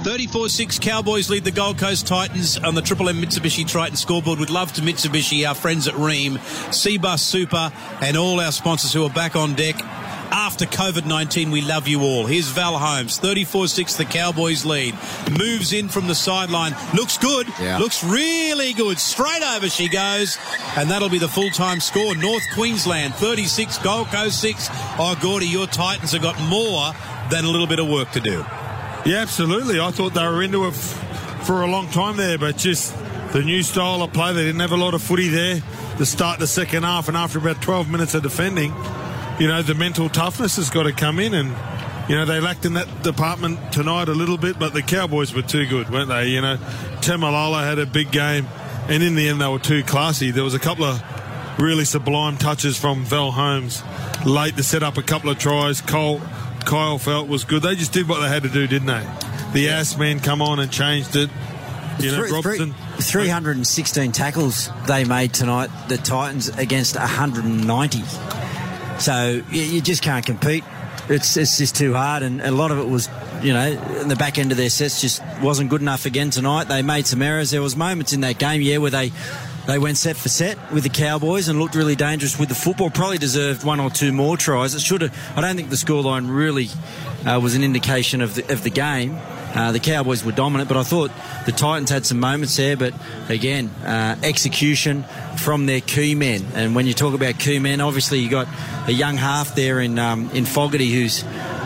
34-6 Cowboys lead the Gold Coast Titans on the Triple M Mitsubishi Triton scoreboard. With love to Mitsubishi, our friends at Ream, Seabus Super, and all our sponsors who are back on deck. After COVID-19, we love you all. Here's Val Holmes, 34-6, the Cowboys lead. Moves in from the sideline. Looks good. Yeah. Looks really good. Straight over she goes. And that'll be the full-time score. North Queensland, 36, Gold Coast 6. Oh, Gordy, your Titans have got more than a little bit of work to do. Yeah, absolutely. I thought they were into it for a long time there, but just the new style of play, they didn't have a lot of footy there to start the second half, and after about 12 minutes of defending, you know, the mental toughness has got to come in, and, you know, they lacked in that department tonight a little bit, but the Cowboys were too good, weren't they? You know, Tamalolo had a big game, and in the end they were too classy. There was a couple of really sublime touches from Val Holmes late to set up a couple of tries. Kyle felt was good. They just did what they had to do, didn't they? The ass man come on and changed it. You know, Robson. 316 tackles they made tonight, the Titans, against 190. So you just can't compete. It's just too hard, and a lot of it was, you know, in the back end of their sets just wasn't good enough again tonight. They made some errors. There was moments in that game, where they went set for set with the Cowboys and looked really dangerous with the football. Probably deserved one or two more tries. It should have. I don't think the scoreline really was an indication of the game. The Cowboys were dominant, but I thought the Titans had some moments there. But again, execution from their key men. And when you talk about key men, obviously you got a young half there in Fogarty, who's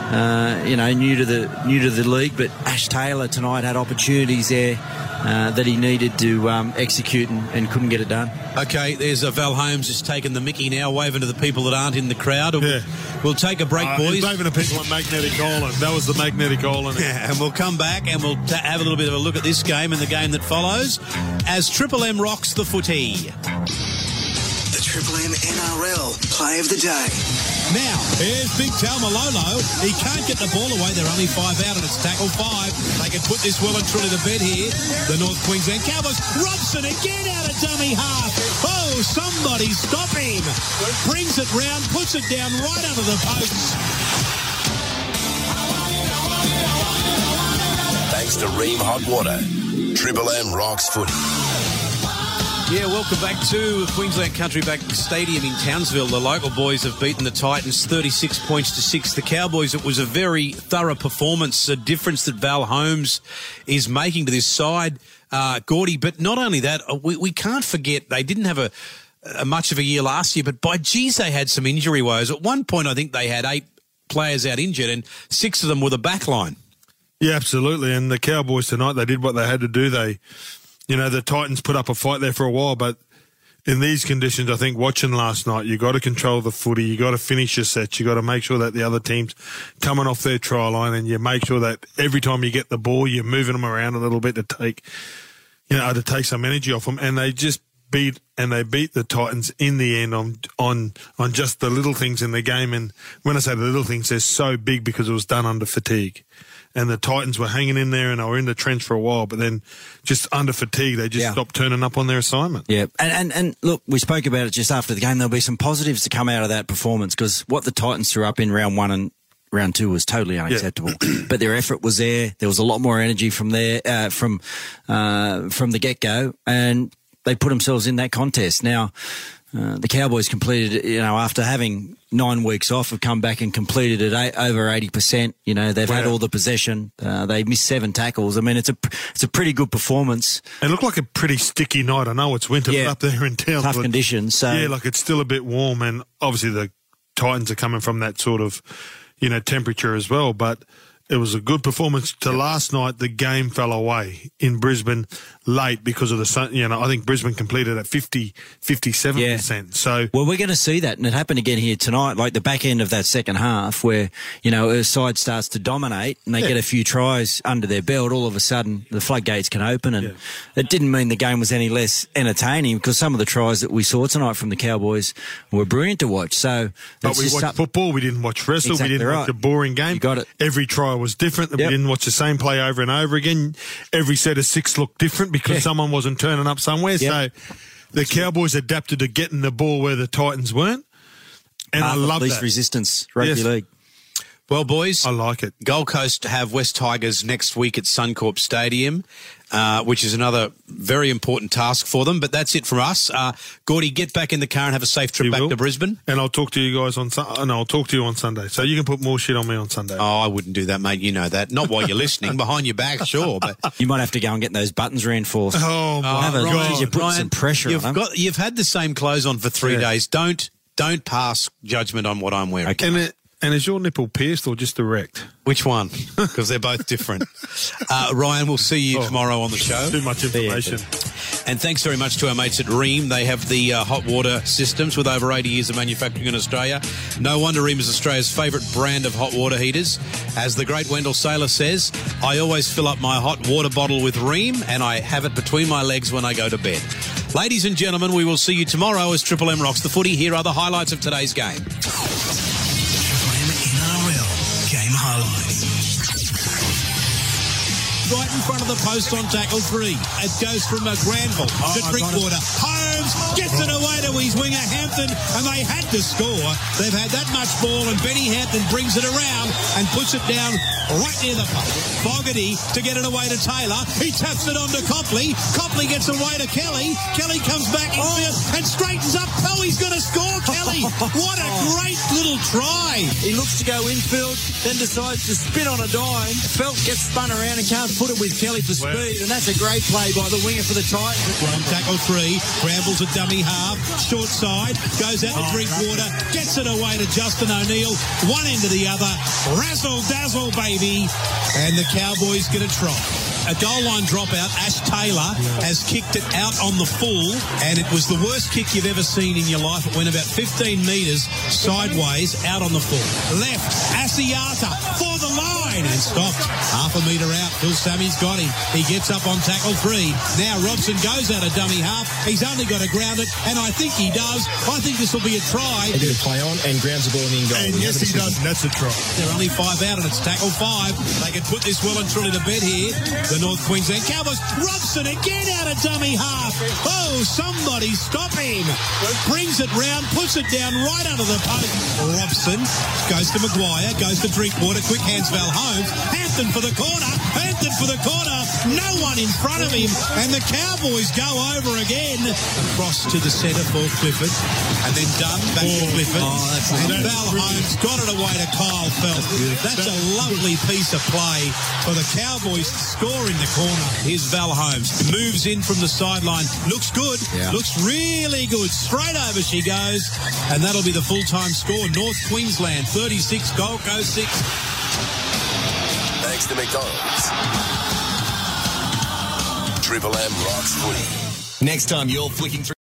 new to the league. But Ash Taylor tonight had opportunities there that he needed to execute and couldn't get it done. Okay, there's Val Holmes just taking the mickey now, waving to the people that aren't in the crowd. Yeah. We'll take a break, boys. Waving to people at Magnetic Island. That was the Magnetic Island. Yeah, and we'll come back and we'll have a little bit of a look at this game and the game that follows as Triple M rocks the footy. The Triple M NRL Play of the Day. Now, here's Big Tamalolo. He can't get the ball away. They're only 5 out, and it's tackle 5. They can put this well and truly to bed here. The North Queensland Cowboys. Robson again out of dummy half. Oh, somebody stop him. Brings it round, puts it down right under the posts. Thanks to Ream Hot Water. Triple M rocks footy. Yeah, welcome back to Queensland Country Bank Stadium in Townsville. The local boys have beaten the Titans 36 points to 6. The Cowboys, it was a very thorough performance, a difference that Val Holmes is making to this side, Gordy. But not only that, we can't forget they didn't have a much of a year last year, but by geez, they had some injury woes. At one point, I think they had 8 players out injured, and 6 of them were the back line. Yeah, absolutely. And the Cowboys tonight, they did what they had to do. You know, the Titans put up a fight there for a while, but in these conditions, I think watching last night, you got to control the footy, you got to finish your sets, you got to make sure that the other team's coming off their try line, and you make sure that every time you get the ball, you're moving them around a little bit to take some energy off them, and they just beat the Titans in the end on just the little things in the game. And when I say the little things, they're so big because it was done under fatigue. And the Titans were hanging in there and they were in the trench for a while, but then just under fatigue, they just stopped turning up on their assignment. Yeah, and look, we spoke about it just after the game. There'll be some positives to come out of that performance, because what the Titans threw up in round 1 and round 2 was totally unacceptable. Yeah. But their effort was there. There was a lot more energy from there, from the get-go, and they put themselves in that contest. Now, the Cowboys completed, after having 9 weeks off, have come back and completed it over 80%. They've had all the possession. They missed 7 tackles. I mean, it's a pretty good performance. It looked like a pretty sticky night. I know it's winter up there in town. Tough conditions. So it's still a bit warm, and obviously the Titans are coming from that sort of, temperature as well. But it was a good performance. Last night, the game fell away in Brisbane late because of the sun. I think Brisbane completed at 57%. Yeah. So, well, we're going to see that, and it happened again here tonight, like the back end of that second half where, a side starts to dominate and they get a few tries under their belt. All of a sudden, the floodgates can open, and it didn't mean the game was any less entertaining, because some of the tries that we saw tonight from the Cowboys were brilliant to watch. So, but we watched football. We didn't watch wrestle. Exactly, we didn't watch a boring game. You got it. Every try was different. We didn't watch the same play over and over again. Every set of 6 looked different because someone wasn't turning up somewhere. So the Cowboys adapted to getting the ball where the Titans weren't. And I love least that. Resistance rugby league. Well, boys, I like it. Gold Coast have West Tigers next week at Suncorp Stadium, which is another very important task for them. But that's it from us. Gordy, get back in the car and have a safe trip back to Brisbane. And I'll talk to you guys on I'll talk to you on Sunday. So you can put more shit on me on Sunday. Oh, I wouldn't do that, mate. You know that. Not while you're listening. Behind your back, sure. But You might have to go and get those buttons reinforced. Oh, my God. You put some pressure on them. You've had the same clothes on for 3 days. Don't pass judgment on what I'm wearing. Okay. And is your nipple pierced or just erect? Which one? Because they're both different. Ryan, we'll see you tomorrow on the show. Too much information. And thanks very much to our mates at Rheem. They have the hot water systems with over 80 years of manufacturing in Australia. No wonder Rheem is Australia's favourite brand of hot water heaters. As the great Wendell Saylor says, I always fill up my hot water bottle with Rheem and I have it between my legs when I go to bed. Ladies and gentlemen, we will see you tomorrow as Triple M rocks the footy. Here are the highlights of today's game. Game highlights. Right in front of the post on tackle 3. It goes from Granville to Drinkwater. Holmes gets it away to his winger Hampton, and they had to score. They've had that much ball, and Benny Hampton brings it around and puts it down right near the post. Fogarty to get it away to Taylor. He taps it on to Copley. Copley gets away to Kelly. Kelly comes back infield and straightens up. Oh, he's going to score, Kelly. What a great little try. He looks to go infield, then decides to spin on a dime. Felt gets spun around and can't put it with Kelly for speed, and that's a great play by the winger for the Titans. From tackle 3, Brambles a dummy half, short side, goes out to Drinkwater, gets it away to Justin O'Neill, one end to the other, razzle dazzle baby, and the Cowboys get a try. A goal line dropout, Ash Taylor has kicked it out on the full, and it was the worst kick you've ever seen in your life. It went about 15 metres sideways out on the full. Left, Asiata for the line and stopped. Half a metre out, Phil Sammy's got him. He gets up on tackle 3. Now Robson goes out a dummy half. He's only got to ground it, and I think he does. I think this will be a try. They get a play on and grounds the ball in goal. And yes, he does. And that's a try. They're only 5 out, and it's tackle 5. They can put this well and truly to bed here. The North Queensland Cowboys. Robson again out of dummy half. Oh, somebody stop him. Brings it round, puts it down right under the post. Robson goes to Maguire, goes to Drinkwater. Quick hands Val Holmes. Hampton for the corner. Hampton for the corner. No one in front of him. And the Cowboys go over again. Cross to the centre for Clifford. And then Dunn back to Clifford. And Val Holmes got it away to Kyle Felt. That's a lovely piece of play for the Cowboys to score in the corner. Here's Val Holmes. Moves in from the sideline. Looks good. Yeah. Looks really good. Straight over she goes. And that'll be the full-time score. North Queensland 36, Gold Coast 6. Thanks to McDonald's. Triple M rocks footy. Next time you're flicking through